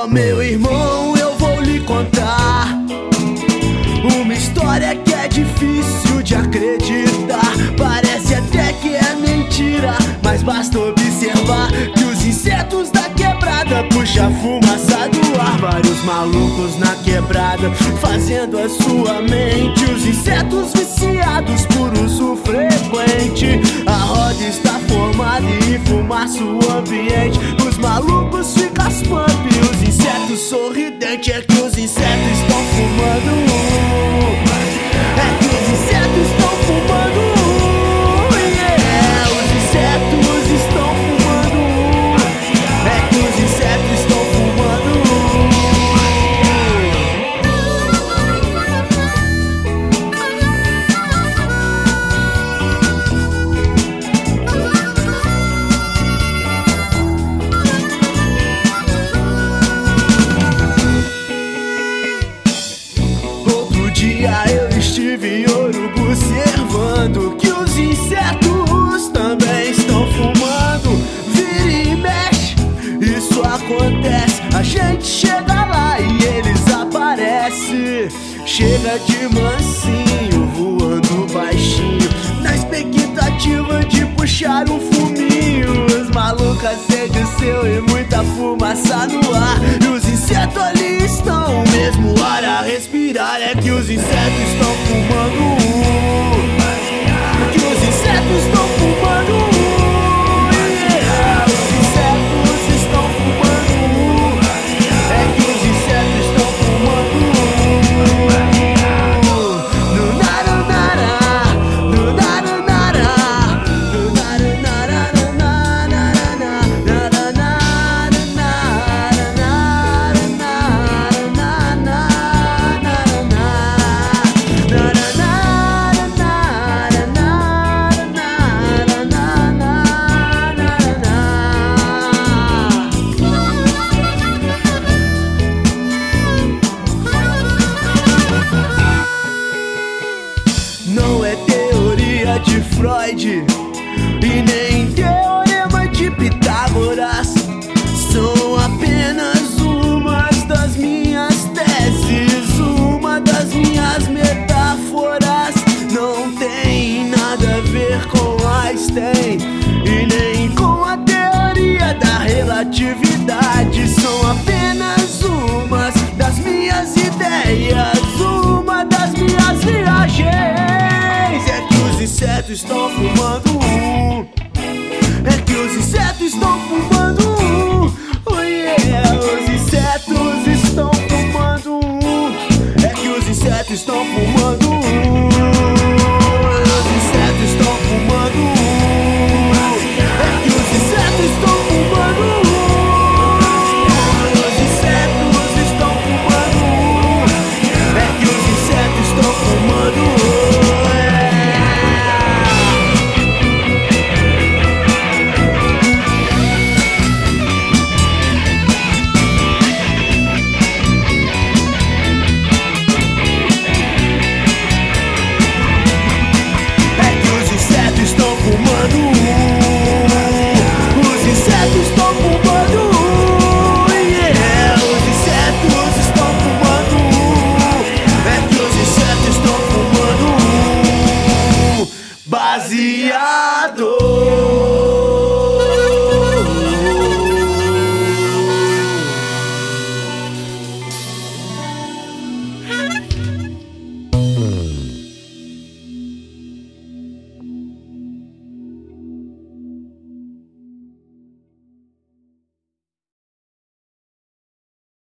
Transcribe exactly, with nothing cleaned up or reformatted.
meu irmão, eu vou lhe contar uma história que é difícil de acreditar. Parece até que é mentira, mas basta observar que os insetos da quebrada puxam a fumaça do ar. Vários malucos na quebrada fazendo a sua mente, os insetos viciados por uso frequente. A roda está formada e fumaça o ambiente. Os malucos ficam as pump, os insetos sorridentes. É que os insetos estão fumando. É que os insetos estão fumando. Yeah, os insetos estão fumando. É que os insetos estão fumando. Outro dia eu estive em Ouro observando que os insetos também estão fumando. Vira e mexe, isso acontece. A gente chega lá e eles aparecem. Chega de mansinho, voando baixinho, na expectativa de puxar um fuminho. Os malucos acendem o seu e muita fumaça no ar. E os insetos ali estão, o mesmo ar a respirar. É que os insetos estão fumando. É que os insetos estão fumando. Yeah, os insetos estão fumando. É que os insetos estão fumando. No nara nara, no nara nara, no nara nara nara nara nara Não é teoria de Freud e nem teorema de Pitágoras. São apenas umas das minhas teses, uma das minhas metáforas. Não tem nada a ver com Einstein e nem com a teoria da relatividade. São apenas umas das minhas ideias, uma das minhas viagens. É que os insetos estão fumando. É que os insetos estão fumando. Oh yeah, os insetos estão fumando. É que os insetos estão fumando. Os insetos estão fumando. É que os insetos estão fumando. Os insetos estão fumando. É que os insetos estão fumando. Baseado